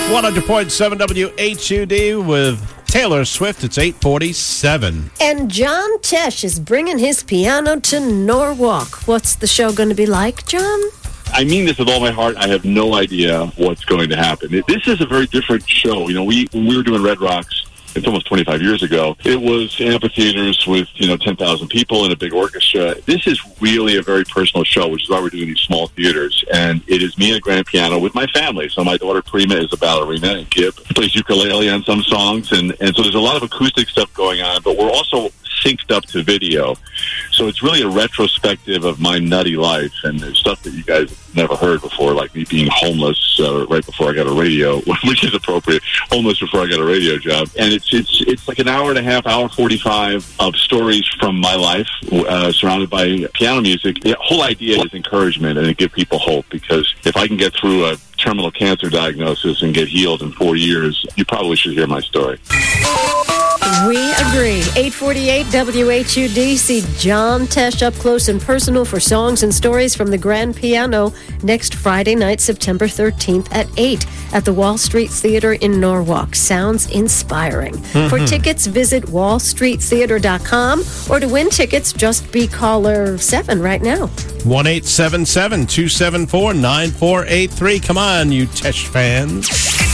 100.7 WHUD with Taylor Swift. It's 8:47. And John Tesh is bringing his piano to Norwalk. What's the show going to be like, John? I mean this with all my heart. I have no idea what's going to happen. This is a very different show. You know, when we were doing Red Rocks, it's almost 25 years ago. It was amphitheaters with, 10,000 people and a big orchestra. This is really a very personal show, which is why we're doing these small theaters. And it is me and a grand piano with my family. So my daughter Prima is a ballerina, and Gib plays ukulele on some songs. And so there's a lot of acoustic stuff going on, but we're also synced up to video. So it's really a retrospective of my nutty life and the stuff that you guys have never heard before, like me being homeless right before I got a radio, which is appropriate, homeless before I got a radio job. And it's like an hour and a half, hour 45 of stories from my life surrounded by piano music. The whole idea is encouragement and to give people hope, because if I can get through a terminal cancer diagnosis and get healed in 4 years, you probably should hear my story. We agree. 848 WHUD. See John Tesh up close and personal for songs and stories from the Grand Piano next Friday night, September 13th at 8 at the Wall Street Theater in Norwalk. Sounds inspiring. Mm-hmm. For tickets, visit wallstreettheater.com, or to win tickets, just be caller 7 right now. 1-877-274-9483. Come on, you Tesh fans.